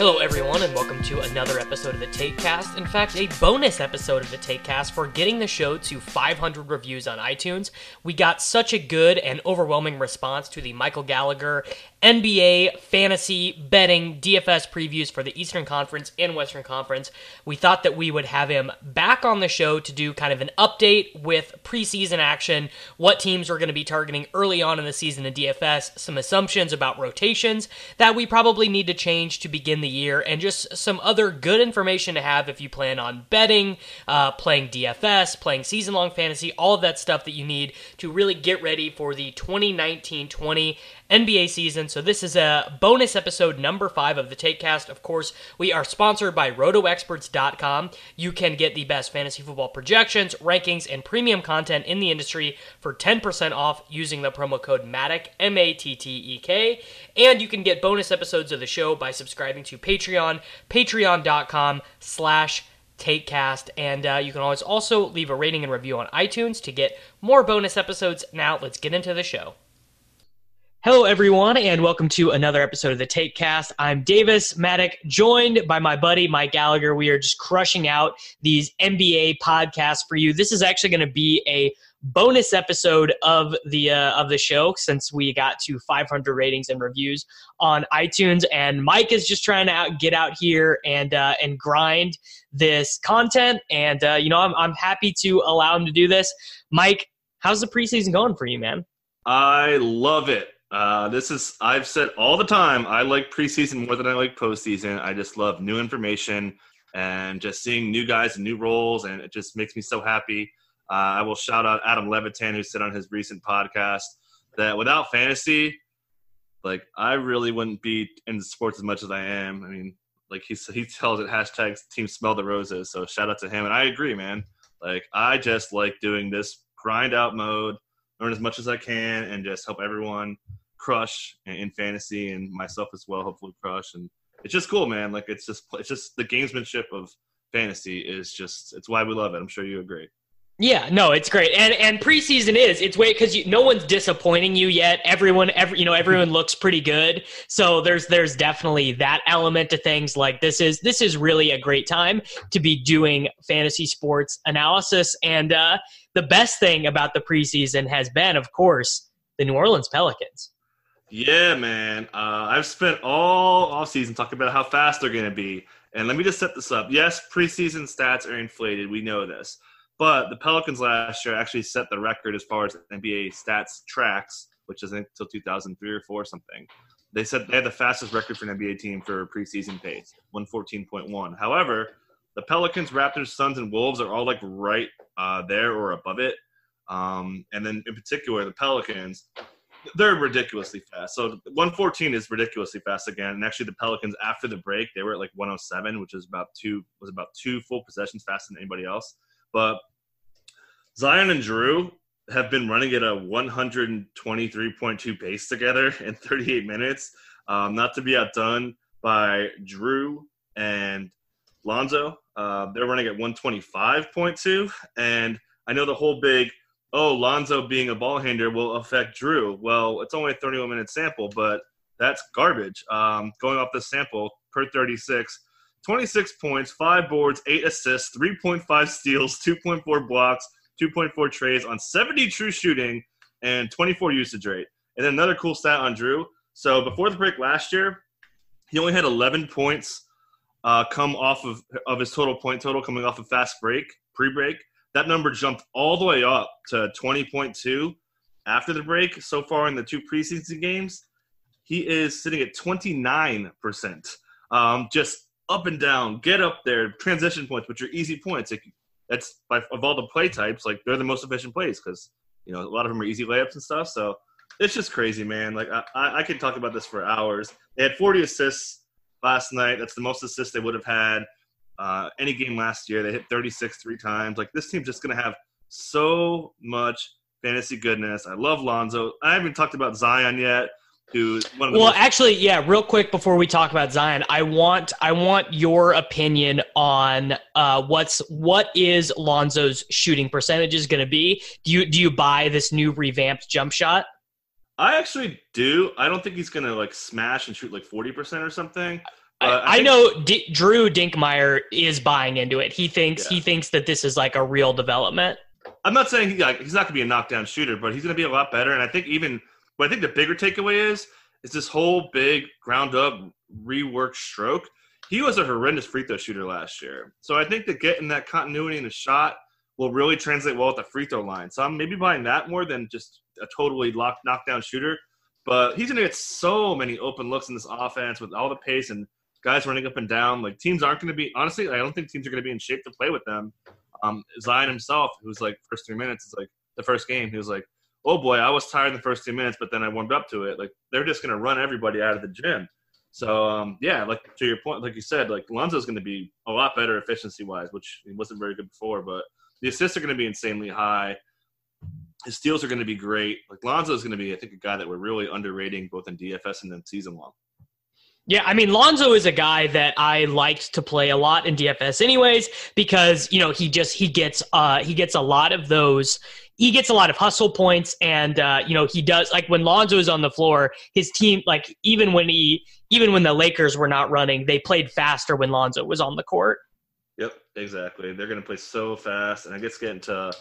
Hello everyone and welcome to another episode of the TakeCast. In fact, a bonus episode of the TakeCast for getting the show to 500 reviews on iTunes. We got such a good and overwhelming response to the Michael Gallagher NBA fantasy betting DFS previews for the Eastern Conference and Western Conference. We thought that we would have him back on the show to do kind of an update with preseason action, what teams we're going to be targeting early on in the season in DFS, some assumptions about rotations that we probably need to change to begin the year, and just some other good information to have if you plan on betting, playing DFS, playing season-long fantasy, all of that stuff that you need to really get ready for the 2019-20 NBA season. So this is a bonus episode number 5 of the TakeCast. Of course, we are sponsored by RotoExperts.com. You can get the best fantasy football projections, rankings, and premium content in the industry for 10% off using the promo code MATTEK, M-A-T-T-E-K. And you can get bonus episodes of the show by subscribing to Patreon, patreon.com/TakeCast. And you can always also leave a rating and review on iTunes to get more bonus episodes. Now, let's get into the show. Hello, everyone, and welcome to another episode of the TakeCast. I'm Davis Maddock, joined by my buddy Mike Gallagher. We are just crushing out these NBA podcasts for you. This is actually going to be a bonus episode of the show since we got to 500 ratings and reviews on iTunes, and Mike is just trying to get out here and grind this content. And I'm happy to allow him to do this. Mike, how's the preseason going for you, man? I love it. I've said all the time, I like preseason more than I like postseason. I just love new information and just seeing new guys and new roles, and it just makes me so happy. I will shout out Adam Levitan, who said on his recent podcast that without fantasy, like, I really wouldn't be in sports as much as I am. I mean, like he tells it hashtag team smell the roses. So shout out to him. And I agree, man. Like, I just like doing this grind out mode, learn as much as I can, and just help everyone crush in fantasy, and myself as well, hopefully crush. And it's just cool, man. Like, it's just the gamesmanship of fantasy is just, it's why we love it. I'm sure you agree. Yeah, no, it's great. And preseason it's way, because no one's disappointing you yet. Everyone looks pretty good. So there's definitely that element to things. Like, this is really a great time to be doing fantasy sports analysis. And the best thing about the preseason has been, of course, the New Orleans Pelicans. Yeah, man. I've spent all offseason talking about how fast they're going to be. And let me just set this up. Yes, preseason stats are inflated. We know this. But the Pelicans last year actually set the record as far as NBA stats tracks, which is, I think, until 2003 or 4 or something. They said they had the fastest record for an NBA team for preseason pace, 114.1. However, the Pelicans, Raptors, Suns, and Wolves are all, like, right there or above it. And then, in particular, the Pelicans, they're ridiculously fast. So 114 is ridiculously fast again. And actually, the Pelicans, after the break, they were at, like, 107, which is about two full possessions faster than anybody else. But Zion and Drew have been running at a 123.2 pace together in 38 minutes. Not to be outdone by Drew and Lonzo. They're running at 125.2. And I know the whole big, Lonzo being a ball handler will affect Drew. Well, it's only a 31-minute sample, but that's garbage. Going off the sample, per 36, 26 points, 5 boards, 8 assists, 3.5 steals, 2.4 blocks, 2.4 trays on 70 true shooting, and 24 usage rate. And then another cool stat on Drew. So before the break last year, he only had 11 points come off of his total point total coming off of fast break, pre-break. That number jumped all the way up to 20.2 after the break. So far in the 2 preseason games, he is sitting at 29%. Just up and down, get up there, transition points, which are easy points. Like, that's of all the play types, like, they're the most efficient plays because, a lot of them are easy layups and stuff. So it's just crazy, man. Like, I could talk about this for hours. They had 40 assists last night. That's the most assists they would have had any game last year. They hit 36 3 times. Like, this team's just going to have so much fantasy goodness. I love Lonzo. I haven't talked about Zion yet. Actually, yeah, real quick before we talk about Zion, I want your opinion on what is Lonzo's shooting percentages going to be? Do you buy this new revamped jump shot? I actually do. I don't think he's going to, like, smash and shoot like 40% or something. I know Drew Dinkmeyer is buying into it. He thinks that this is like a real development. I'm not saying he's not going to be a knockdown shooter, but he's going to be a lot better. And I think but I think the bigger takeaway is this whole big ground up rework stroke. He was a horrendous free throw shooter last year. So I think that getting that continuity in the shot will really translate well at the free throw line. So I'm maybe buying that more than just a totally knockdown shooter. But he's going to get so many open looks in this offense with all the pace and guys running up and down. Like, teams aren't going to be – honestly, I don't think teams are going to be in shape to play with them. Zion himself, who's like first 3 minutes, is like the first game. He was like, oh, boy, I was tired in the first 2 minutes, but then I warmed up to it. Like, they're just going to run everybody out of the gym. So, like to your point, like you said, like Lonzo's going to be a lot better efficiency-wise, which he wasn't very good before. But the assists are going to be insanely high. His steals are going to be great. Like Lonzo's going to be, I think, a guy that we're really underrating both in DFS and then season long. Yeah, I mean, Lonzo is a guy that I liked to play a lot in DFS anyways, because, he gets a lot of those. He gets a lot of hustle points, and, he does, like, when Lonzo is on the floor, his team, like, even when the Lakers were not running, they played faster when Lonzo was on the court. Yep, exactly. They're going to play so fast, and I guess getting to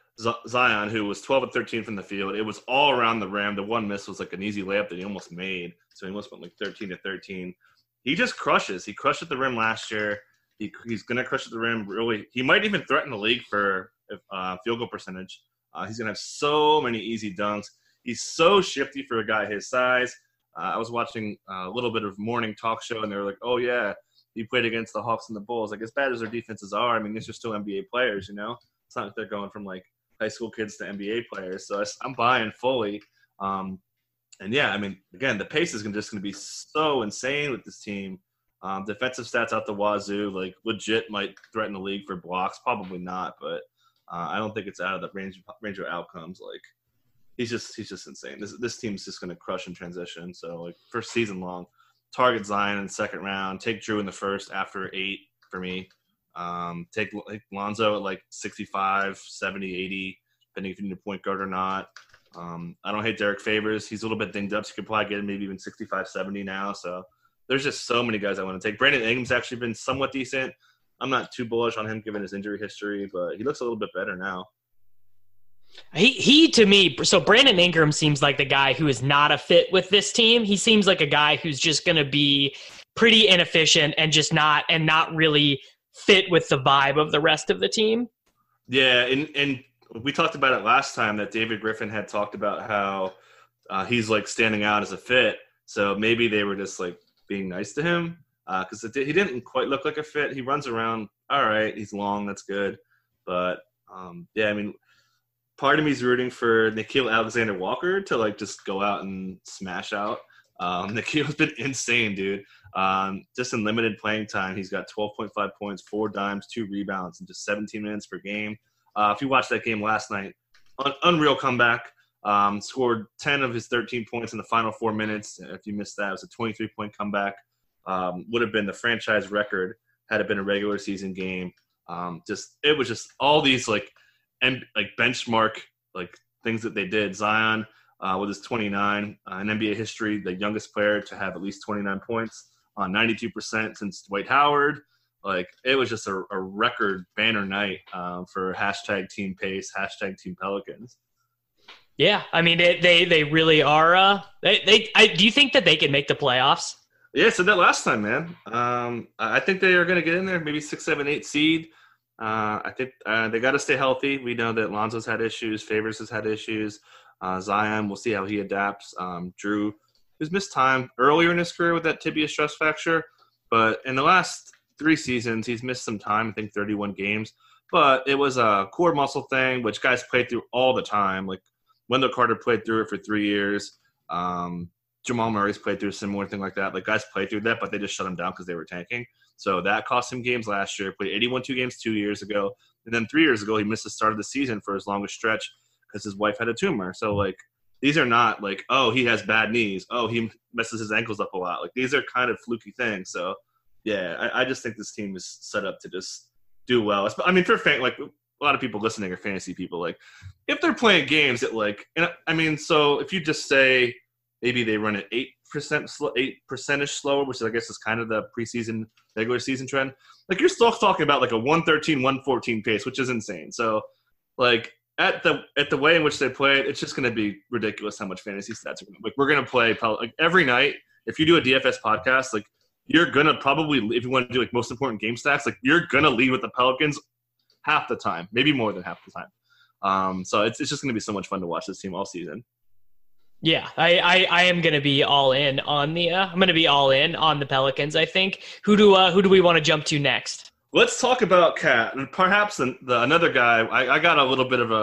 Zion, who was 12 and 13 from the field. It was all around the rim. The one miss was like an easy layup that he almost made. So he almost went like 13 to 13. He just crushes. He crushed at the rim last year. He's going to crush at the rim. Really, he might even threaten the league for field goal percentage. He's going to have so many easy dunks. He's so shifty for a guy his size. I was watching a little bit of morning talk show, and they were like, oh, yeah, he played against the Hawks and the Bulls. Like, as bad as their defenses are, I mean, these are still NBA players, It's not like they're going from, like, high school kids to NBA players. So I'm buying fully. And yeah, I mean, again, the pace is just going to be so insane with this team. Defensive stats out the wazoo, like legit might threaten the league for blocks. Probably not, but I don't think it's out of the range of outcomes. Like he's just insane. This team's just going to crush in transition. So like first season long, target Zion in the second round, take Drew in the first after 8 for me. Take Lonzo at like 65, 70, 80, depending if you need a point guard or not. I don't hate Derek Favors. He's a little bit dinged up, so you could probably get him maybe even 65, 70 now. So there's just so many guys I want to take. Brandon Ingram's actually been somewhat decent. I'm not too bullish on him given his injury history, but he looks a little bit better now. He to me, so Brandon Ingram seems like the guy who is not a fit with this team. He seems like a guy who's just going to be pretty inefficient and just not really fit with the vibe of the rest of the team. Yeah, and we talked about it last time that David Griffin had talked about how he's like standing out as a fit. So maybe they were just like being nice to him because he didn't quite look like a fit. He runs around all right. He's long. That's good. But yeah, I mean, part of me is rooting for Nickeil Alexander-Walker to like just go out and smash out. Nickeil's been insane, dude. Just in limited playing time, he's got 12.5 points, 4 dimes, 2 rebounds in just 17 minutes per game. If you watched that game last night, unreal comeback. Scored 10 of his 13 points in the final 4 minutes. If you missed that, it was a 23-point comeback. Would have been the franchise record had it been a regular season game. It was just all these like benchmark like things that they did. Zion with his 29 in NBA history, the youngest player to have at least 29 points on 92% since Dwight Howard. Like it was just a record banner night for #Team Pace, #Team Pelicans. Yeah, I mean they really are. Do you think that they can make the playoffs? Yeah, I said that last time, man. I think they are going to get in there, maybe 6, 7, 8 seed. I think they got to stay healthy. We know that Lonzo's had issues, Favors has had issues. Zion, we'll see how he adapts. Drew, who's missed time earlier in his career with that tibia stress fracture, but in the last 3 seasons, he's missed some time, I think 31 games. But it was a core muscle thing, which guys play through all the time. Like Wendell Carter played through it for 3 years. Jamal Murray's played through a similar thing like that. Like guys played through that, but they just shut him down because they were tanking. So that cost him games last year. Played 81 games 2 years ago. And then 3 years ago, he missed the start of the season for his longest stretch because his wife had a tumor. So, like, these are not like, oh, he has bad knees. Oh, he messes his ankles up a lot. Like, these are kind of fluky things. So, yeah, I just think this team is set up to just do well. I mean, for like a lot of people listening are fantasy people. Like, if they're playing games that, like, and I mean, so if you just say maybe they run it 8 8% slower, which I guess is kind of the preseason regular season trend. Like you're still talking about like a 113, 114 pace, which is insane. So like at the way in which they play it, it's just going to be ridiculous how much fantasy stats are going to like. We're going to play like every night. If you do a DFS podcast, like you're going to probably, if you want to do like most important game stacks, like you're going to lead with the Pelicans half the time, maybe more than half the time. So it's just going to be so much fun to watch this team all season. Yeah, I am going to be all in on I'm going to be all in on the Pelicans, I think. Who do we want to jump to next? Let's talk about Cat, and perhaps another guy. I got a little bit of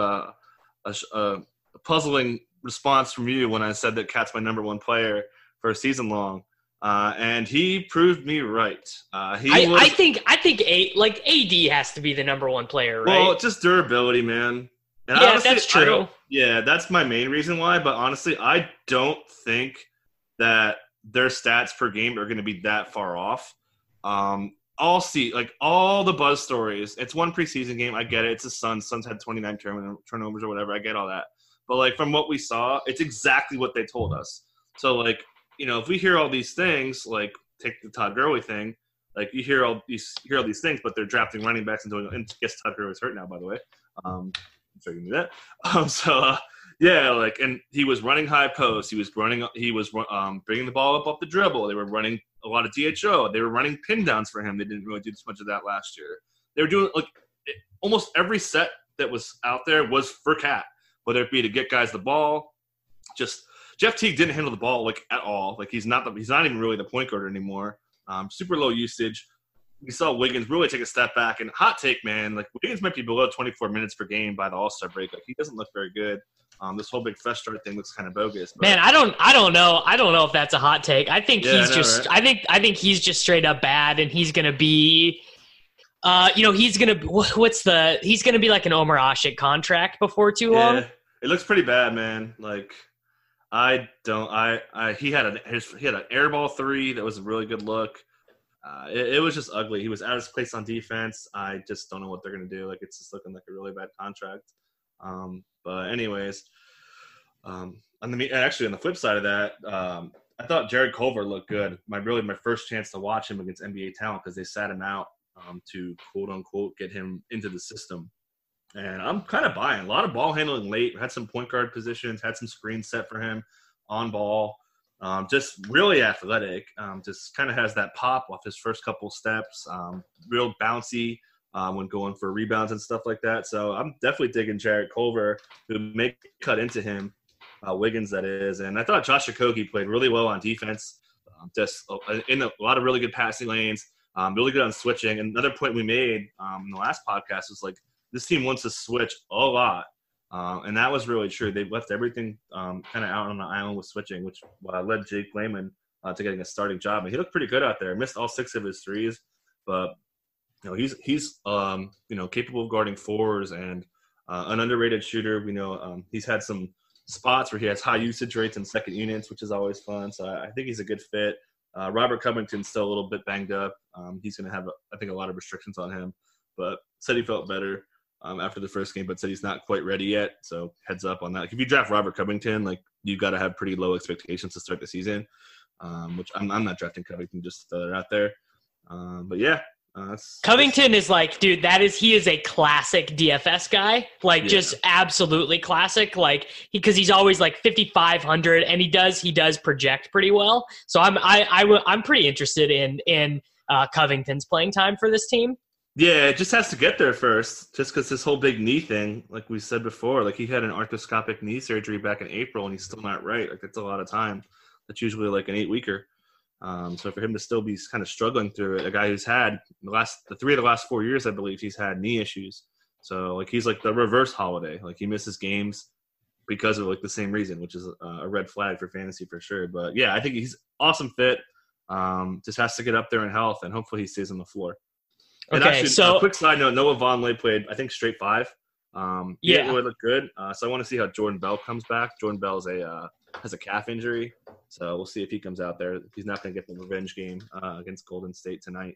a puzzling response from you when I said that Cat's my number one player for a season long, and he proved me right. I think AD has to be the number one player, right? Well, just durability, man. And yeah, honestly, that's true. Yeah, that's my main reason why. But honestly, I don't think that their stats per game are going to be that far off. I'll see, like, all the buzz stories. It's one preseason game. I get it. It's the Suns. Suns had 29 turnovers or whatever. I get all that. But, like, from what we saw, it's exactly what they told us. So, like, you know, if we hear all these things, like, take the Todd Gurley thing, like, you hear all these things, but they're drafting running backs and doing – and guess Todd Gurley's hurt now, by the way. I'm sure you knew that. Yeah, like, and he was running high post. He was bringing the ball up off the dribble. They were running a lot of DHO. They were running pin downs for him. They didn't really do as much of that last year. They were doing, like, almost every set that was out there was for Cat, whether it be to get guys the ball. Just Jeff Teague didn't handle the ball, like, at all. Like, he's not even really the point guard anymore. Super low usage. We saw Wiggins really take a step back. And hot take, man, like, Wiggins might be below 24 minutes per game by the All-Star break. Like, he doesn't look very good. This whole big fresh start thing looks kind of bogus. But. Man, I don't know. I don't know if that's a hot take. I think I think he's just straight up bad, and he's gonna be, he's gonna be like an Omer Asik contract before too long. Yeah, it looks pretty bad, man. Like, he had an airball three that was a really good look. It was just ugly. He was out of his place on defense. I just don't know what they're gonna do. Like, it's just looking like a really bad contract. But anyways, on the flip side of that, I thought Jared Culver looked good. My first chance to watch him against NBA talent because they sat him out to quote unquote get him into the system. And I'm kind of buying a lot of ball handling late. Had some point guard positions, had some screens set for him on ball. Just really athletic. Just kind of has that pop off his first couple steps. Real bouncy. When going for rebounds and stuff like that. So I'm definitely digging Jared Culver, who may cut into him, Wiggins that is. And I thought Josh Okogie played really well on defense, just in a lot of really good passing lanes, really good on switching. And another point we made in the last podcast was, like, this team wants to switch a lot. And that was really true. They left everything kind of out on the island with switching, which led Jake Layman to getting a starting job. And he looked pretty good out there. Missed all 6 of his threes, but he's capable of guarding fours and an underrated shooter. We know he's had some spots where he has high usage rates in second units, which is always fun. So I think he's a good fit. Robert Covington's still a little bit banged up. He's going to have, I think, a lot of restrictions on him, but said he felt better after the first game, but said he's not quite ready yet. So heads up on that. Like, if you draft Robert Covington, like, you've got to have pretty low expectations to start the season, which I'm not drafting Covington, just to throw that out there. But yeah. Covington is like, dude, he is a classic DFS guy, like, just absolutely classic, like, because he's always like 5,500, and he does project pretty well. So I'm pretty interested in Covington's playing time for this team. Yeah, it just has to get there first, just because this whole big knee thing, like we said before, like, he had an arthroscopic knee surgery back in April, and he's still not right. Like, that's a lot of time. That's usually like an 8-weeker. So for him to still be kind of struggling through it, a guy who's had the 3 of the last 4 years, I believe, he's had knee issues. So, like, he's like the reverse Holiday. Like, he misses games because of, like, the same reason, which is a red flag for fantasy for sure. But yeah, I think he's awesome fit. Just has to get up there in health, and hopefully he stays on the floor. And okay, actually, so a quick side note: Noah Vonleh played, I think, straight 5. He didn't really look good. So I want to see how Jordan Bell comes back. Jordan Bell has a calf injury, so we'll see if he comes out there. He's not going to get the revenge game against Golden State tonight.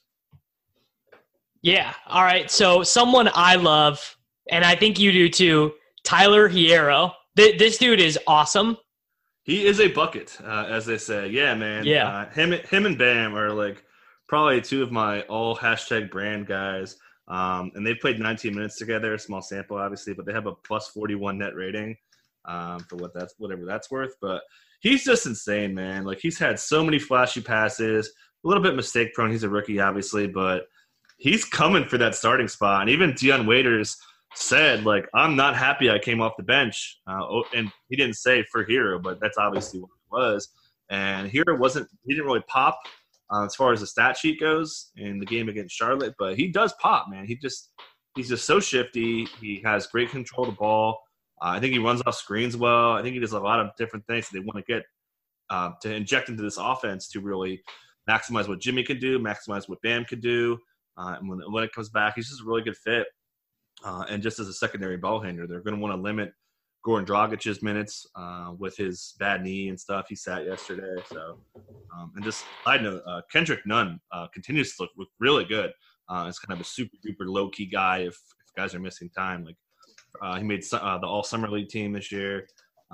Yeah. All right. So someone I love, and I think you do too, Tyler Hierro. This dude is awesome. He is a bucket, as they say. Yeah, man. Yeah. Him and Bam are like probably two of my all #brand guys. And they've played 19 minutes together, a small sample, obviously, but they have a plus 41 net rating for whatever that's worth. But he's just insane, man. Like, he's had so many flashy passes, a little bit mistake prone. He's a rookie, obviously, but he's coming for that starting spot. And even Dion Waiters said, like, I'm not happy I came off the bench. And he didn't say for Hero, but that's obviously what it was. And Hero he didn't really pop as far as the stat sheet goes in the game against Charlotte, but he does pop, man. He's just so shifty. He has great control of the ball. I think he runs off screens well. I think he does a lot of different things that they want to get to inject into this offense to really maximize what Jimmy could do, maximize what Bam could do. And when it comes back, he's just a really good fit. And just as a secondary ball handler, they're going to want to limit Goran Dragic's minutes with his bad knee and stuff. He sat yesterday. So, and just side note, Kendrick Nunn continues to look really good. It's kind of a super duper low key guy if guys are missing time. Like he made the All Summer League team this year.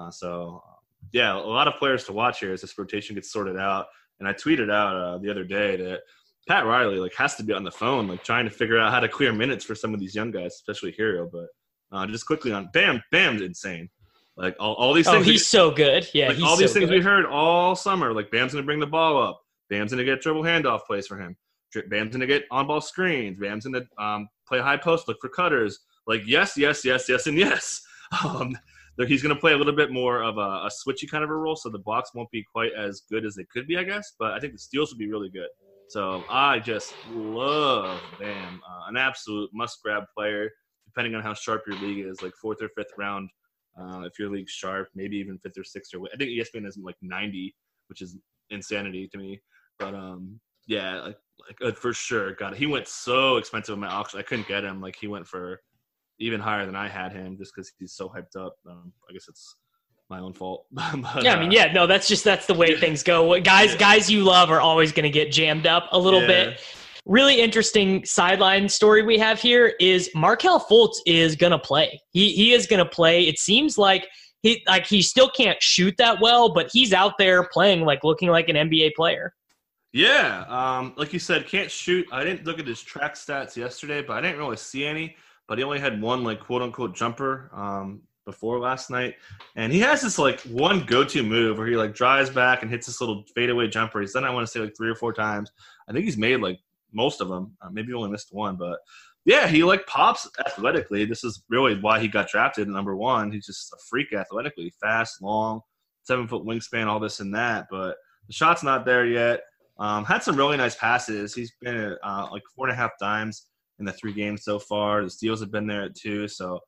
Yeah, a lot of players to watch here as this rotation gets sorted out. And I tweeted out the other day that Pat Riley has to be on the phone, trying to figure out how to clear minutes for some of these young guys, especially Hero. But just quickly on Bam's insane. All these things. Oh, he's so good. Yeah, all these things we heard all summer. Bam's going to bring the ball up. Bam's going to get dribble handoff plays for him. Bam's going to get on-ball screens. Bam's going to play high post, look for cutters. Yes, and yes. He's going to play a little bit more of a switchy kind of a role, so the blocks won't be quite as good as they could be, I guess. But I think the steals will be really good. So I just love Bam. An absolute must-grab player, depending on how sharp your league is, 4th or 5th round. If your league's sharp, maybe even 5th or 6th. I think ESPN has 90, which is insanity to me. But yeah, for sure. God, he went so expensive in my auction. I couldn't get him. He went for even higher than I had him just because he's so hyped up. I guess it's my own fault. But, yeah, that's the way things go. Guys you love are always going to get jammed up a little bit. Really interesting sideline story we have here is Markelle Fultz is going to play. He is going to play. It seems like he still can't shoot that well, but he's out there playing, looking like an NBA player. Yeah, like you said, can't shoot. I didn't look at his track stats yesterday, but I didn't really see any. But he only had one quote-unquote jumper before last night. And he has this one go-to move where he drives back and hits this little fadeaway jumper. He's done it, I want to say 3 or 4 times. I think he's made most of them. Maybe only missed one, but yeah, he pops athletically. This is really why he got drafted number 1. He's just a freak athletically, fast, long, 7-foot wingspan, all this and that. But the shot's not there yet. Had some really nice passes. He's been at 4.5 dimes in the 3 games so far. The steals have been there at 2. So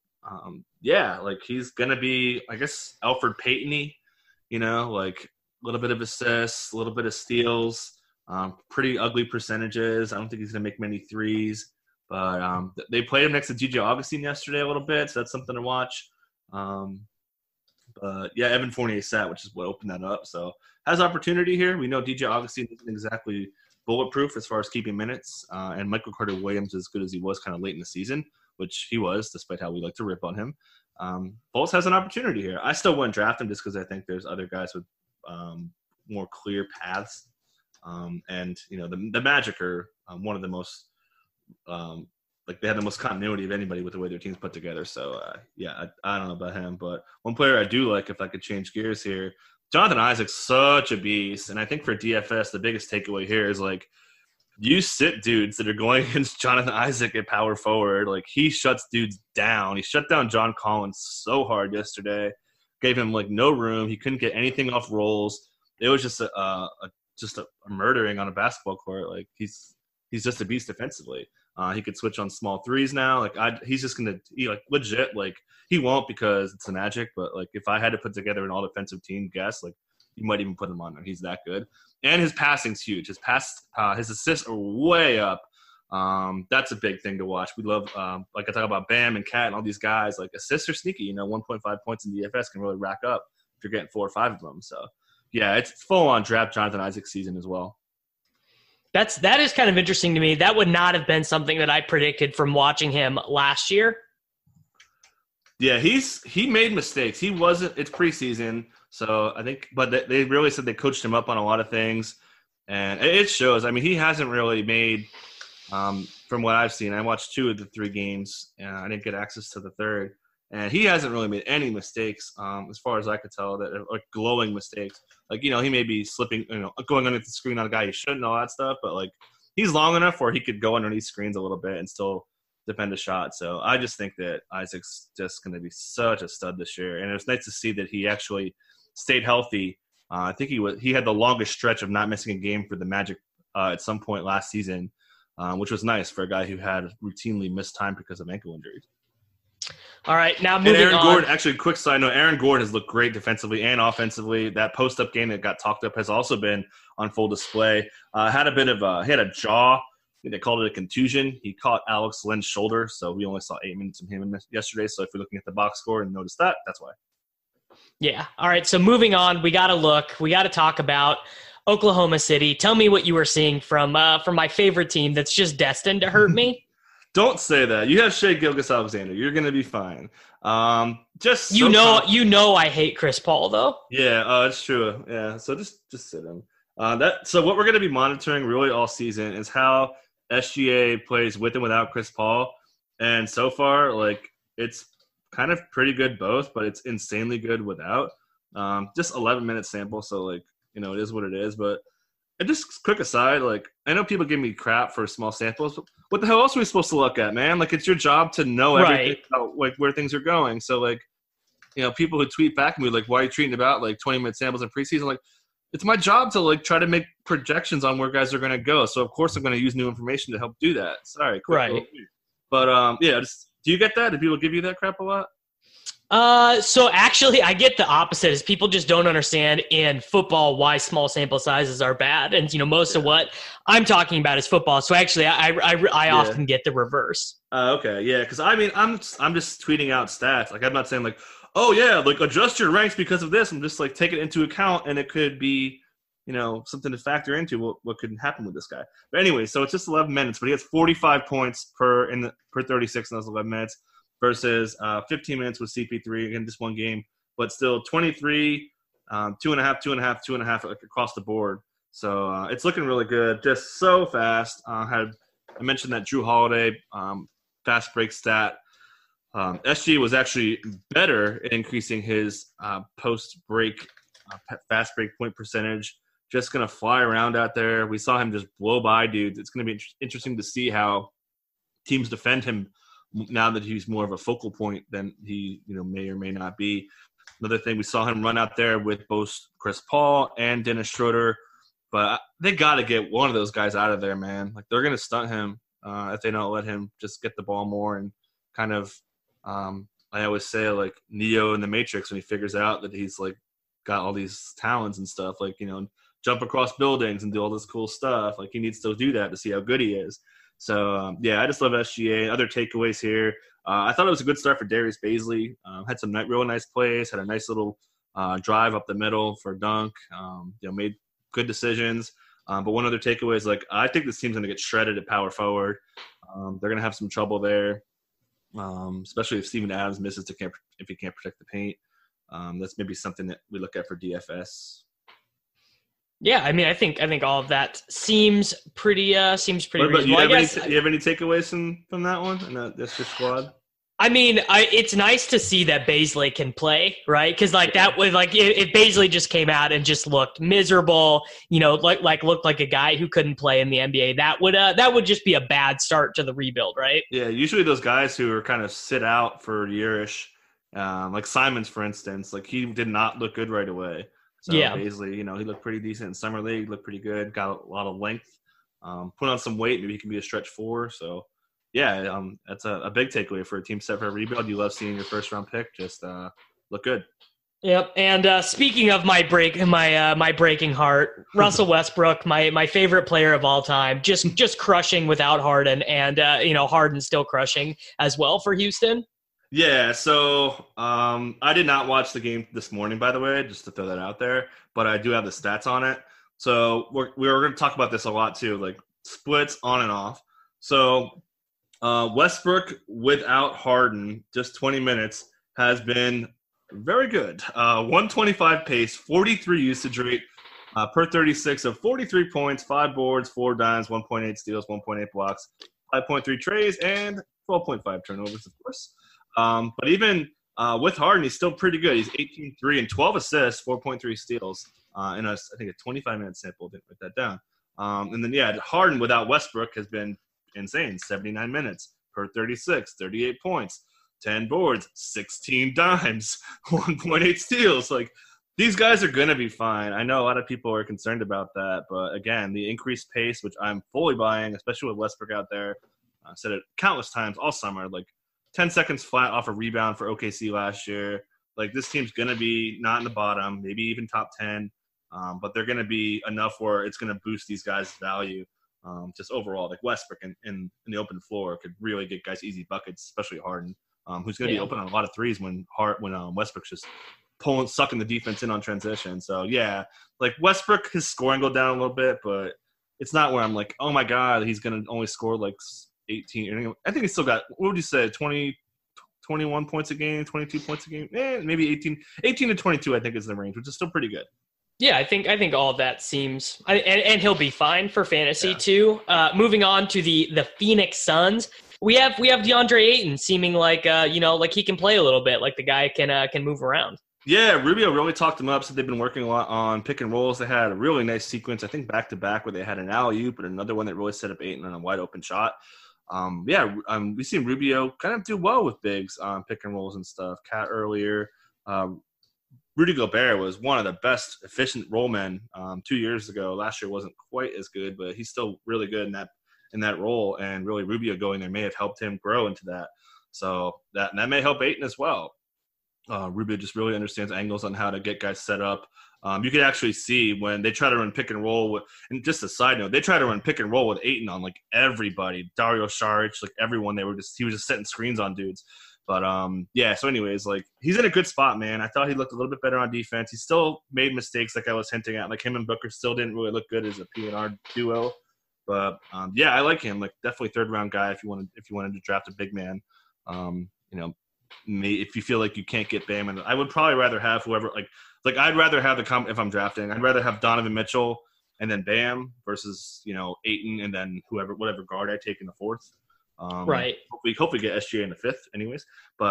yeah, he's gonna be, I guess, Alfred Payton-y, a little bit of assists, a little bit of steals. Pretty ugly percentages. I don't think he's going to make many threes. But they played him next to DJ Augustine yesterday a little bit, so that's something to watch. But, yeah, Evan Fournier sat, which is what opened that up. So has opportunity here. We know DJ Augustine isn't exactly bulletproof as far as keeping minutes. And Michael Carter-Williams, as good as he was kind of late in the season, which he was, despite how we like to rip on him. Fultz has an opportunity here. I still wouldn't draft him just because I think there's other guys with more clear paths. And the Magic are one of the most they have the most continuity of anybody with the way their team's put together. So yeah, I don't know about him, but one player I do like, if I could change gears here, Jonathan Isaac's such a beast. And I think for DFS, the biggest takeaway here is you sit dudes that are going against Jonathan Isaac at power forward. He shuts dudes down. He shut down John Collins so hard yesterday, gave him no room. He couldn't get anything off rolls. It was just a murdering on a basketball court. He's just a beast defensively. He could switch on small threes now. He's just gonna legit. He won't because it's the Magic. But if I had to put together an all defensive team, you might even put him on there. He's that good, and his passing's huge. His assists are way up. That's a big thing to watch. We love I talk about Bam and Cat and all these guys. Assists are sneaky. 1.5 points in DFS can really rack up if you're getting 4 or 5 of them. So. Yeah, it's full on draft Jonathan Isaac season as well. That is kind of interesting to me. That would not have been something that I predicted from watching him last year. Yeah, he made mistakes. He wasn't. It's preseason, so I think. But they really said they coached him up on a lot of things, and it shows. I mean, he hasn't really made. From what I've seen, I watched 2 of the 3 games, and I didn't get access to the third. And he hasn't really made any mistakes, as far as I could tell, that are like glowing mistakes. Like, he may be slipping, going underneath the screen on a guy he shouldn't, all that stuff. But like, he's long enough where he could go underneath screens a little bit and still defend a shot. So I just think that Isaac's just going to be such a stud this year. And it was nice to see that he actually stayed healthy. I think he had the longest stretch of not missing a game for the Magic at some point last season. Which was nice for a guy who had routinely missed time because of ankle injuries. All right, now moving Aaron on. Gordon, actually, quick side note, Aaron Gordon has looked great defensively and offensively. That post-up game that got talked up has also been on full display. Had a bit of he had a jaw. They called it a contusion. He caught Alex Len's shoulder, so we only saw 8 minutes of him yesterday. So if you're looking at the box score and notice that, that's why. Yeah. All right, so moving on, we got to talk about Oklahoma City. Tell me what you were seeing from my favorite team that's just destined to hurt me. Don't say that. You have Shai Gilgeous-Alexander. You're going to be fine. I hate Chris Paul though. Yeah, it's true. Yeah, so just sit him. So what we're going to be monitoring really all season is how SGA plays with and without Chris Paul. And so far, like, it's kind of pretty good both, but it's insanely good without. Just 11-minute sample, so like, it is what it is. But just quick aside, like, I know people give me crap for small samples, but what the hell else are we supposed to look at, man? Like, it's your job to know everything about, like, where things are going. So, like, people who tweet back at me, like, why are you tweeting about, like, 20-minute samples in preseason? Like, it's my job to, like, try to make projections on where guys are going to go. So, of course, I'm going to use new information to help do that. Sorry. Right. But, yeah, do you get that? Do people give you that crap a lot? So actually I get the opposite is people just don't understand in football why small sample sizes are bad. And, most of what I'm talking about is football. So actually I often get the reverse. Okay. Yeah. Cause I mean, I'm just tweeting out stats. Like, I'm not saying like, oh yeah, like adjust your ranks because of this. I'm just like, take it into account, and it could be, something to factor into what could happen with this guy. But anyway, so it's just 11 minutes, but he has 45 points per 36 in those 11 minutes. Versus 15 minutes with CP3, again, just one game, but still 23, 2.5 like, across the board. So it's looking really good, just so fast. I mentioned that Jrue Holiday fast break stat. SG was actually better at increasing his post-break fast break point percentage. Just going to fly around out there. We saw him just blow by dudes. It's going to be interesting to see how teams defend him now that he's more of a focal point than he may or may not be. Another thing, we saw him run out there with both Chris Paul and Dennis Schroeder, but they got to get one of those guys out of there, man. Like, they're going to stunt him if they don't let him just get the ball more and kind of I always say, like, Neo in the Matrix, when he figures out that he's like got all these talents and stuff, like, jump across buildings and do all this cool stuff. Like, he needs to do that to see how good he is. So, yeah, I just love SGA. Other takeaways here. I thought it was a good start for Darius Bazley. Had some real nice plays, had a nice little drive up the middle for a dunk, made good decisions. But one other takeaway is, like, I think this team's going to get shredded at power forward. They're going to have some trouble there, especially if Steven Adams misses if he can't protect the paint. That's maybe something that we look at for DFS. Yeah, I mean, I think all of that seems pretty reasonable. You have any takeaways from that one? And that's your squad. I mean, it's nice to see that Bazley can play, right? Because that was like if Bazley just came out and just looked miserable, looked like a guy who couldn't play in the NBA, that would just be a bad start to the rebuild, right? Yeah, usually those guys who are kind of sit out for a year-ish, like Simons, for instance, like, he did not look good right away. So yeah. Bazley, he looked pretty decent in summer league, looked pretty good, got a lot of length, put on some weight, maybe he can be a stretch 4. So yeah, that's a big takeaway for a team set for a rebuild. You love seeing your first round pick just look good. Yep. And speaking of my breaking heart, Russell Westbrook, my favorite player of all time, just crushing without Harden, and Harden still crushing as well for Houston. Yeah, so I did not watch the game this morning, by the way, just to throw that out there, but I do have the stats on it. So we're going to talk about this a lot too, like splits on and off. So Westbrook without Harden, just 20 minutes, has been very good. 125 pace, 43 usage rate per 36 of 43 points, 5 boards, 4 dimes, 1.8 steals, 1.8 blocks, 5.3 trays, and 12.5 turnovers, of course. But even with Harden, he's still pretty good. He's 18-3 and 12 assists, 4.3 steals in I think a 25-minute sample. Didn't write that down. And then, Harden without Westbrook has been insane. 79 minutes per 36, 38 points, 10 boards, 16 dimes, 1.8 steals. Like, these guys are going to be fine. I know a lot of people are concerned about that. But, again, the increased pace, which I'm fully buying, especially with Westbrook out there. I said it countless times all summer. Like, 10 seconds flat off a rebound for OKC last year. Like, this team's going to be not in the bottom, maybe even top 10. But they're going to be enough where it's going to boost these guys' value just overall. Like Westbrook in the open floor could really get guys easy buckets, especially Harden, who's going to be open on a lot of threes when Westbrook's just sucking the defense in on transition. So, yeah, like Westbrook, his scoring go down a little bit, but it's not where I'm like, oh, my God, he's going to only score like 18. I think he's still got, what would you say, 21 points a game, 22 points a game? Maybe 18 to 22, I think is the range, which is still pretty good. Yeah, I think all of that seems, and he'll be fine for fantasy too. Moving on to the Phoenix Suns, we have DeAndre Ayton seeming like like he can play a little bit, like the guy can move around. Yeah, Rubio really talked him up. Said they've been working a lot on pick and rolls. They had a really nice sequence, I think back to back, where they had an alley-oop and another one that really set up Ayton on a wide open shot. We've seen Rubio kind of do well with bigs on pick and rolls and stuff. Cat earlier. Rudy Gobert was one of the best efficient roll men 2 years ago. Last year wasn't quite as good, but he's still really good in that role. And really, Rubio going there may have helped him grow into that. So that may help Ayton as well. Rubio just really understands angles on how to get guys set up. You can actually see when they try to run pick and roll and just a side note, they try to run pick and roll with Ayton on like everybody, Dario Saric, like everyone. He was just setting screens on dudes. But, so anyways, like, he's in a good spot, man. I thought he looked a little bit better on defense. He still made mistakes, like I was hinting at. Like, him and Booker still didn't really look good as a PNR duo. But, I like him. Like, definitely third-round guy if you wanted to draft a big man. If you feel like you can't get Bam. And I would probably rather have whoever – like I'd rather have if I'm drafting, I'd rather have Donovan Mitchell and then Bam versus, Ayton and then whatever guard I take in the fourth. Right. Hopefully get SGA in the fifth anyways. But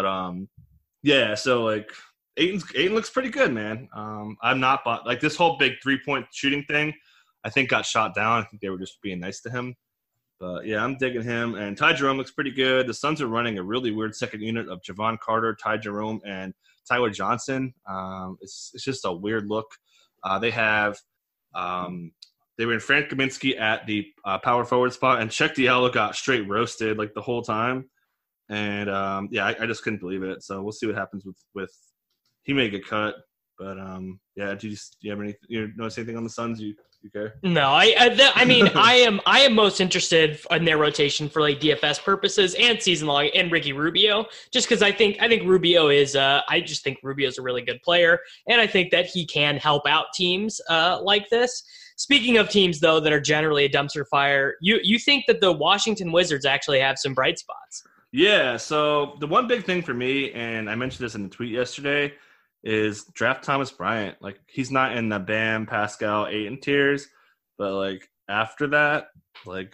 so like Ayton looks pretty good, man. I'm not like this whole big 3-point shooting thing, I think got shot down. I think they were just being nice to him. But yeah, I'm digging him. And Ty Jerome looks pretty good. The Suns are running a really weird second unit of Javon Carter, Ty Jerome, and Tyler Johnson. It's just a weird look. They have they were in Frank Kaminsky at the power forward spot, and Cheikh Diallo got straight roasted like the whole time. And I just couldn't believe it. So we'll see what happens with he may get cut, but do you have anything? You notice anything on the Suns? You care? No, I mean I am most interested in their rotation for like DFS purposes and season long and Ricky Rubio, just because I think Rubio is I just think Rubio's a really good player, and I think that he can help out teams like this. Speaking of teams, though, that are generally a dumpster fire, you think that the Washington Wizards actually have some bright spots? Yeah, so the one big thing for me, and I mentioned this in the tweet yesterday, is draft Thomas Bryant. Like, he's not in the Bam, Pascal, Ayton tiers, but, like, after that, like,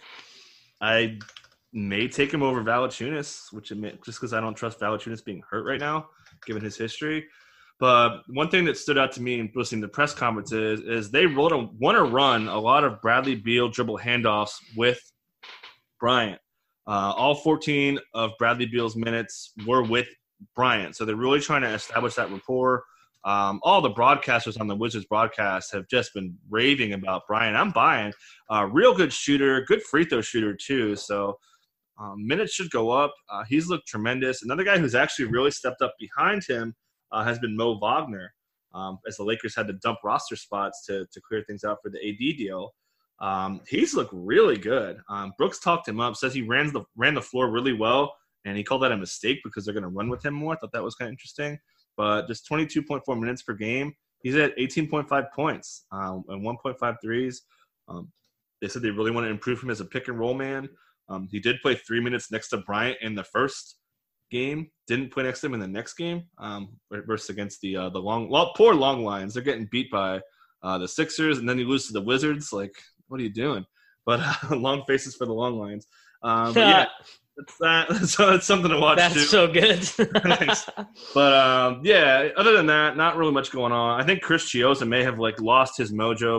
I may take him over Valanciunas, just because I don't trust Valanciunas being hurt right now, given his history. But one thing that stood out to me in listening to press conferences is they want to run a lot of Bradley Beal dribble handoffs with Bryant. All 14 of Bradley Beal's minutes were with Bryant. So they're really trying to establish that rapport. All the broadcasters on the Wizards broadcast have just been raving about Bryant. I'm buying. Real good shooter, good free throw shooter too. So minutes should go up. He's looked tremendous. Another guy who's actually really stepped up behind him has been Mo Wagner, as the Lakers had to dump roster spots to clear things out for the AD deal. He's looked really good. Brooks talked him up, says he ran the floor really well, and he called that a mistake because they're going to run with him more. I thought that was kind of interesting. But just 22.4 minutes per game. He's at 18.5 points and 1.5 threes. They said they really want to improve him as a pick-and-roll man. He did play 3 minutes next to Bryant in the first game didn't play next to him in the next game versus against the poor long lines. They're getting beat by the Sixers, and then you lose to the Wizards. Like, what are you doing? But long faces for the long lines. But yeah, it's that. So it's something to watch. That's too. So good. Thanks. But yeah, other than that, not really much going on. I think Chris Chioza may have like lost his mojo.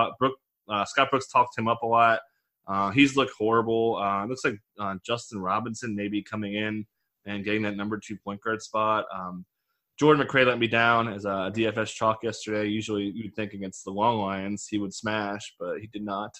Scott Brooks talked him up a lot. He's looked horrible. Looks like Justin Robinson maybe coming in and getting that number 2 point guard spot. Jordan McRae let me down as a DFS chalk yesterday. Usually you'd think against the Long Lions he would smash, but he did not.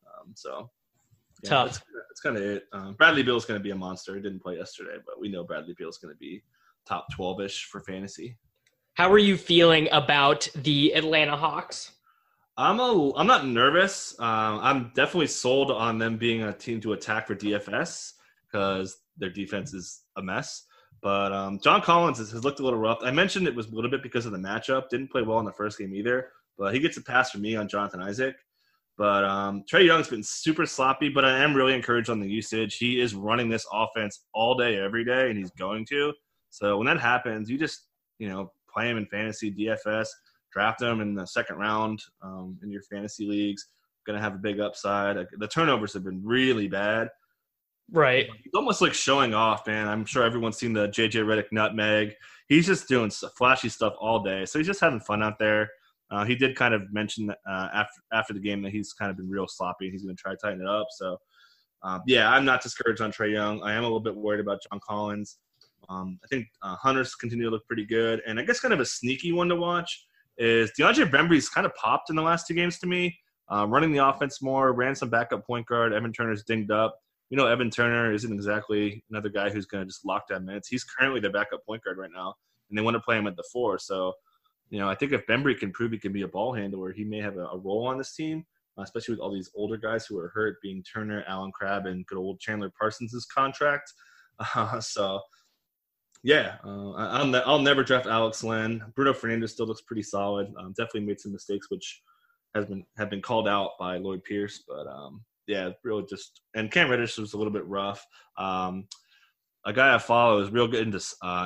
So yeah, tough. That's kind of it. Bradley Beal's going to be a monster. He didn't play yesterday, but we know Bradley Beal's going to be top 12-ish for fantasy. How are you feeling about the Atlanta Hawks? I'm not nervous. I'm definitely sold on them being a team to attack for DFS because their defense is a mess. But John Collins has looked a little rough. I mentioned it was a little bit because of the matchup. Didn't play well in the first game either. But he gets a pass from me on Jonathan Isaac. But Trae Young's been super sloppy, but I am really encouraged on the usage. He is running this offense all day, every day, and he's going to. So when that happens, you just, play him in fantasy, DFS, draft him in the second round in your fantasy leagues. Going to have a big upside. The turnovers have been really bad. Right. It's almost like showing off, man. I'm sure everyone's seen the JJ Redick nutmeg. He's just doing flashy stuff all day. So he's just having fun out there. He did kind of mention after the game that he's kind of been real sloppy and he's going to try to tighten it up. So, yeah, I'm not discouraged on Trae Young. I am a little bit worried about John Collins. I think Hunter's continue to look pretty good. And I guess kind of a sneaky one to watch is DeAndre Bembry's kind of popped in the last 2 games to me. Running the offense more, ran some backup point guard. Evan Turner's dinged up. Evan Turner isn't exactly another guy who's going to just lock down minutes. He's currently their backup point guard right now, and they want to play him at the 4. So, I think if Bembry can prove he can be a ball handler, he may have a role on this team, especially with all these older guys who are hurt, being Turner, Allen Crabbe, and good old Chandler Parsons' contract. So, yeah, I'll never draft Alex Len. Bruno Fernandez still looks pretty solid. Definitely made some mistakes, which have been called out by Lloyd Pierce, but yeah, really just – and Cam Reddish was a little bit rough. A guy I follow is real good into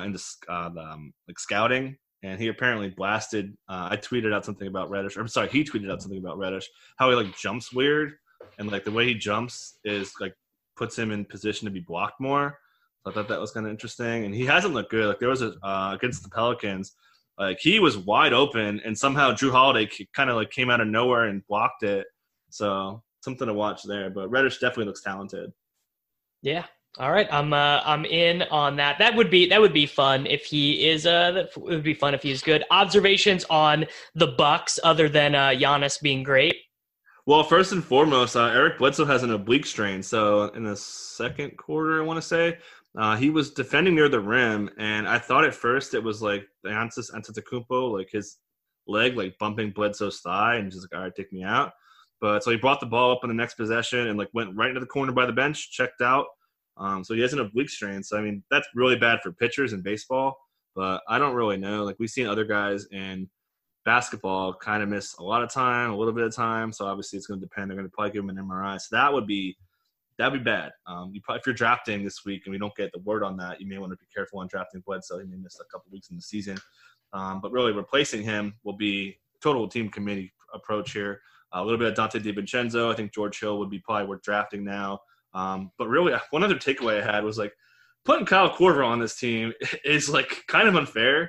scouting, and he apparently blasted I tweeted out something about Reddish. I'm sorry, he tweeted out something about Reddish, how he, jumps weird, and, the way he jumps is, puts him in position to be blocked more. So I thought that was kind of interesting. And he hasn't looked good. There was against the Pelicans, he was wide open, and somehow Drew Holiday kind of, came out of nowhere and blocked it. So – something to watch there, but Reddish definitely looks talented. Yeah. All right. I'm in on that. That would be fun if he is that would be fun if he's good. Observations on the Bucks other than Giannis being great. Well, first and foremost, Eric Bledsoe has an oblique strain. So in the second quarter, I want to say, he was defending near the rim, and I thought at first it was the Giannis Antetokounmpo, his leg bumping Bledsoe's thigh, and just all right, take me out. But so he brought the ball up in the next possession and went right into the corner by the bench, checked out. So he has an oblique strain. So, I mean, that's really bad for pitchers in baseball. But I don't really know. We've seen other guys in basketball kind of miss a lot of time, a little bit of time. So obviously it's going to depend. They're going to probably give him an MRI. So that'd be bad. If you're drafting this week and we don't get the word on that, you may want to be careful on drafting Bledsoe. He may miss a couple weeks in the season. But really replacing him will be total team committee approach here. A little bit of Dante DiVincenzo. I think George Hill would be probably worth drafting now. But really, one other takeaway I had was putting Kyle Korver on this team is kind of unfair.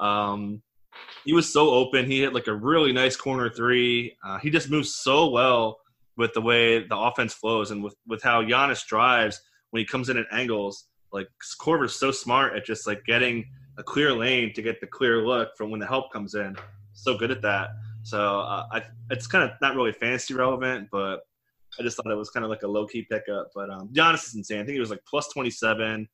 He was so open. He hit a really nice corner 3. He just moves so well with the way the offense flows and with how Giannis drives when he comes in at angles. Korver's so smart at just getting a clear lane to get the clear look from when the help comes in. So good at that. So it's kind of not really fantasy relevant, but I just thought it was kind of a low-key pickup. But Giannis is insane. I think he was plus 27.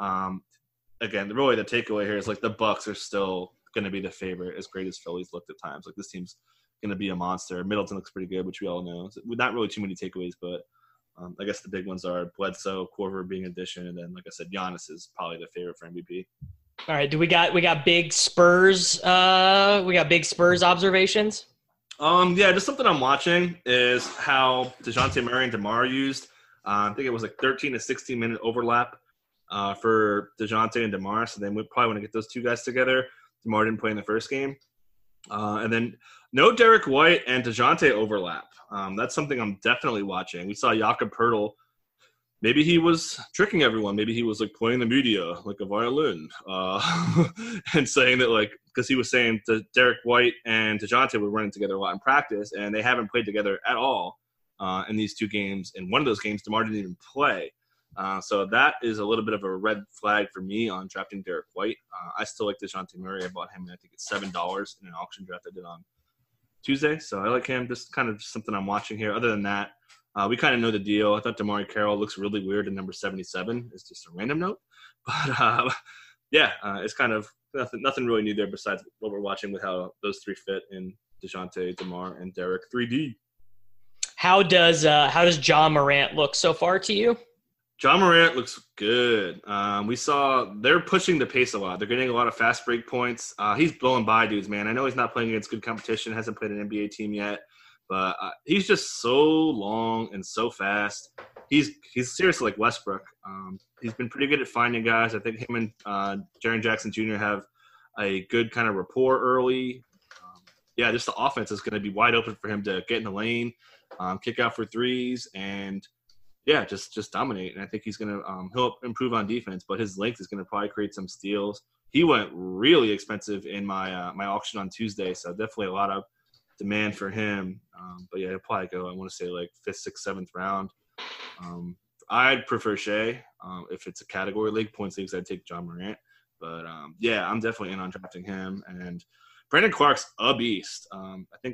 Again, really the takeaway here is the Bucks are still going to be the favorite, as great as Philly's looked at times. This team's going to be a monster. Middleton looks pretty good, which we all know. So not really too many takeaways, but I guess the big ones are Bledsoe, Korver being an addition, and then, like I said, Giannis is probably the favorite for MVP. All right. We got big Spurs. We got big Spurs observations. Yeah, just something I'm watching is how DeJounte Murray and DeMar used. I think it was 13 to 16 minute overlap for DeJounte and DeMar, so they would probably want to get those two guys together. DeMar didn't play in the first game. And then no Derek White and DeJounte overlap. That's something I'm definitely watching. We saw Jakob Poeltl. Maybe he was tricking everyone. Maybe he was like playing the media like a violin and saying that because he was saying that Derek White and DeJounte were running together a lot in practice, and they haven't played together at all in these two games. In one of those games, DeMar didn't even play. So that is a little bit of a red flag for me on drafting Derek White. I still like DeJounte Murray. I bought him, and I think it's $7 in an auction draft I did on Tuesday. So I like him. Just kind of something I'm watching here. Other than that, we kind of know the deal. I thought DeMarre Carroll looks really weird in number 77. It's just a random note. But, it's kind of nothing really new there besides what we're watching with how those three fit in DeJounte, DeMar, and Derek 3D. How does Ja Morant look so far to you? Ja Morant looks good. We saw they're pushing the pace a lot. They're getting a lot of fast break points. He's blowing by dudes, man. I know he's not playing against good competition, hasn't played an NBA team yet, but he's just so long and so fast. He's seriously like Westbrook. He's been pretty good at finding guys. I think him and Jaren Jackson Jr. have a good kind of rapport early. Just the offense is going to be wide open for him to get in the lane, kick out for threes, and just dominate. And I think he's going to he'll improve on defense, but his length is going to probably create some steals. He went really expensive in my my auction on Tuesday, so definitely a lot of demand for him. But he'll probably go, I want to say, like 5th, 6th, 7th round. I'd prefer Shea. If it's a category league, points leagues, I'd take Ja Morant. But, I'm definitely in on drafting him. And Brandon Clark's a beast. I think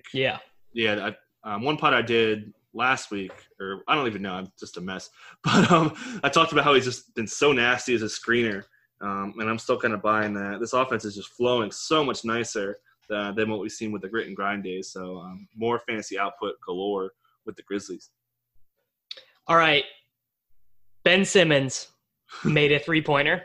one pod I did last week, or I don't even know, I'm just a mess. But I talked about how he's just been so nasty as a screener. And I'm still kind of buying that. This offense is just flowing so much nicer than what we've seen with the grit and grind days. So more fantasy output galore with the Grizzlies. All right. Ben Simmons made a three-pointer.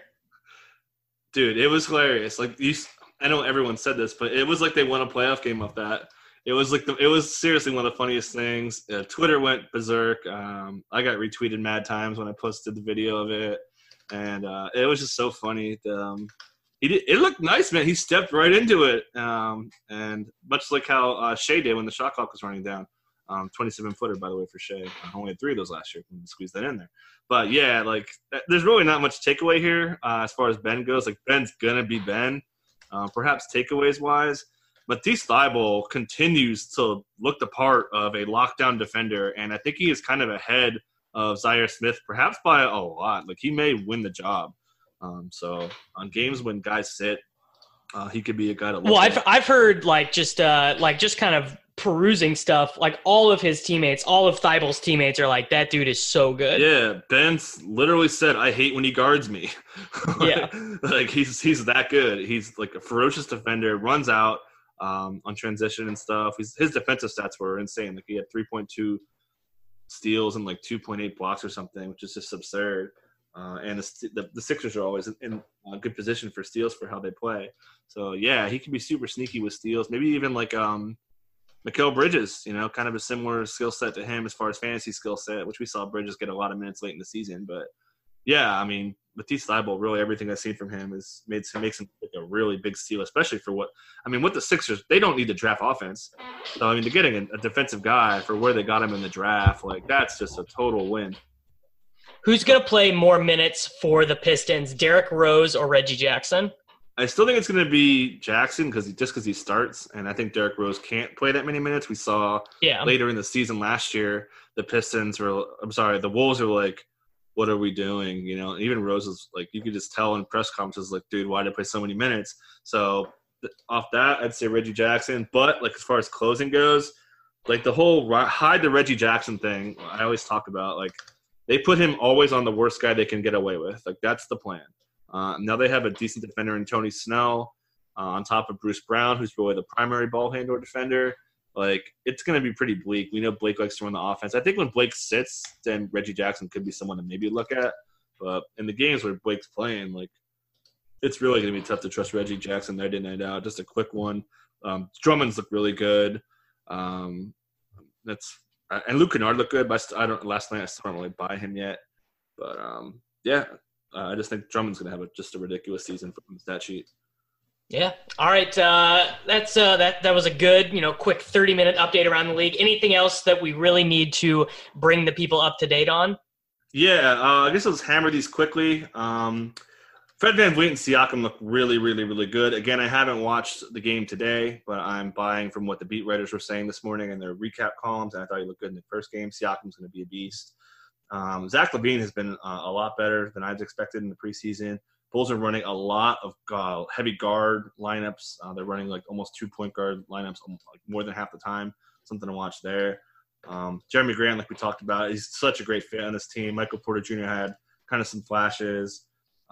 Dude, it was hilarious. I know everyone said this, but it was like they won a playoff game off that. It was it was seriously one of the funniest things. Twitter went berserk. I got retweeted mad times when I posted the video of it, and it was just so funny. It looked nice, man. He stepped right into it, and much like how Shea did when the shot clock was running down. 27-footer, by the way, for Shea. I only had 3 of those last year. Can squeeze that in there. But, there's really not much takeaway here as far as Ben goes. Ben's going to be Ben, perhaps takeaways-wise. Matisse Thybulle continues to look the part of a lockdown defender, and I think he is kind of ahead of Zaire Smith, perhaps by a lot. He may win the job. So on games when guys sit, he could be a guy to look at. I've heard just kind of perusing stuff, all of his teammates, all of Thybulle's teammates are like, that dude is so good. Yeah, Ben's literally said, I hate when he guards me. Yeah. He's that good. He's like a ferocious defender, runs out on transition and stuff. His defensive stats were insane. He had 3.2 steals and 2.8 blocks or something, which is just absurd. And the Sixers are always in a good position for steals for how they play. So, he can be super sneaky with steals. Maybe even Mikal Bridges, kind of a similar skill set to him as far as fantasy skill set, which we saw Bridges get a lot of minutes late in the season. But, Matisse Thybulle, really everything I've seen from him makes him a really big steal, especially for with the Sixers, they don't need to draft offense. So, they're getting a defensive guy for where they got him in the draft. That's just a total win. Who's going to play more minutes for the Pistons, Derrick Rose or Reggie Jackson? I still think it's going to be Jackson because he starts, and I think Derrick Rose can't play that many minutes. We saw later in the season last year, the Wolves were like, what are we doing? Even Rose was you could just tell in press conferences, dude, why did I play so many minutes? So off that, I'd say Reggie Jackson. But as far as closing goes, the whole hide the Reggie Jackson thing, I always talk about, they put him always on the worst guy they can get away with. That's the plan. Now they have a decent defender in Tony Snell on top of Bruce Brown, who's really the primary ball handler defender. It's going to be pretty bleak. We know Blake likes to run the offense. I think when Blake sits, then Reggie Jackson could be someone to maybe look at. But in the games where Blake's playing, it's really going to be tough to trust Reggie Jackson night in, night out. Just a quick one. Drummond's look really good. And Luke Kennard looked good, but last night I still don't really buy him yet. But I just think Drummond's going to have just a ridiculous season from the stat sheet. Yeah. All right. That was a good, quick 30-minute update around the league. Anything else that we really need to bring the people up to date on? Yeah. I guess I'll just hammer these quickly. Fred VanVleet and Siakam look really, really, really good. Again, I haven't watched the game today, but I'm buying from what the beat writers were saying this morning in their recap columns, and I thought he looked good in the first game. Siakam's going to be a beast. Zach LaVine has been a lot better than I was expected in the preseason. Bulls are running a lot of heavy guard lineups. They're running like almost 2-point guard lineups like more than half the time. Something to watch there. Jeremy Grant, like we talked about, he's such a great fit on this team. Michael Porter Jr. had kind of some flashes.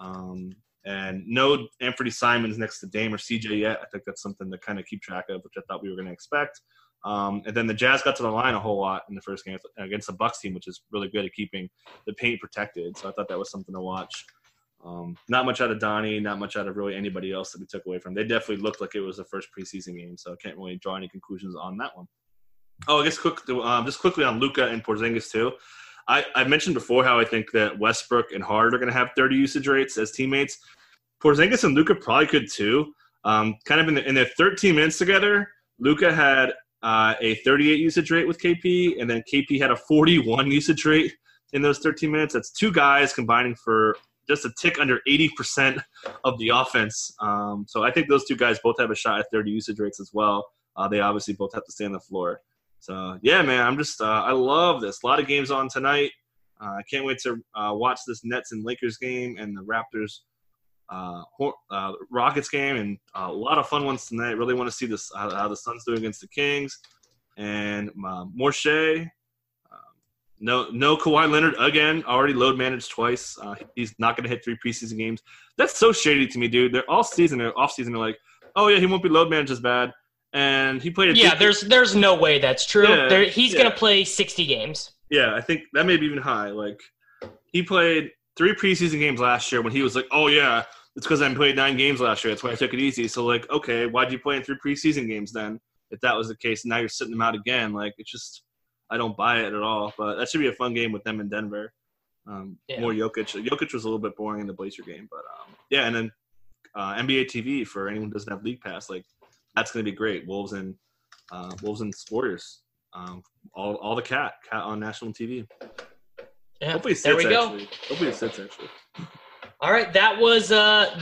And no Anthony Simons next to Dame or CJ yet. I think that's something to kind of keep track of, which I thought we were going to expect. And then the Jazz got to the line a whole lot in the first game against the Bucks team, which is really good at keeping the paint protected. So I thought that was something to watch. Not much out of Donnie, not much out of really anybody else that we took away from. They definitely looked like it was the first preseason game, so I can't really draw any conclusions on that one. Oh, I guess just quickly on Luka and Porzingis too. I mentioned before how I think that Westbrook and Hart are going to have 30 usage rates as teammates. Porzingis and Luka probably could too. Kind of in their 13 minutes together, Luka had a 38 usage rate with KP, and then KP had a 41 usage rate in those 13 minutes. That's two guys combining for just a tick under 80% of the offense. So I think those two guys both have a shot at 30 usage rates as well. They obviously both have to stay on the floor. So, yeah, man, I'm just I love this. A lot of games on tonight. I can't wait to watch this Nets and Lakers game and the Raptors Rockets game, and a lot of fun ones tonight. Really want to see this how the Suns do against the Kings. And Morshea, no Kawhi Leonard again, already load managed twice. He's not going to hit 3 preseason games. That's so shady to me, dude. They're off season, they're like, oh, yeah, he won't be load managed as bad. And he played. There's no way that's true. Yeah, he's going to play 60 games. Yeah, I think that may be even high. Like, he played 3 preseason games last year when he was like, oh, yeah, it's because I played 9 games last year. That's why I took it easy. So, like, okay, why'd you play in 3 preseason games then? If that was the case, now you're sitting them out again. Like, it's just – I don't buy it at all. But that should be a fun game with them in Denver. More Jokic. Jokic was a little bit boring in the Blazer game. But, yeah, and then NBA TV for anyone who doesn't have League Pass. Like, that's going to be great. Wolves and Warriors. All the cat on national TV. Yeah, hopefully there we go. Hopefully it sits actually. All right, that was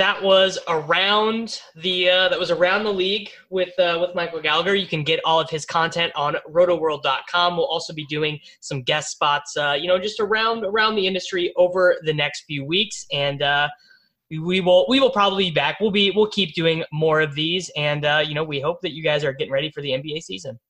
around the league with Michael Gallagher. You can get all of his content on rotoworld.com. We'll also be doing some guest spots, just around the industry over the next few weeks, and we will probably be back. We'll keep doing more of these, and we hope that you guys are getting ready for the NBA season.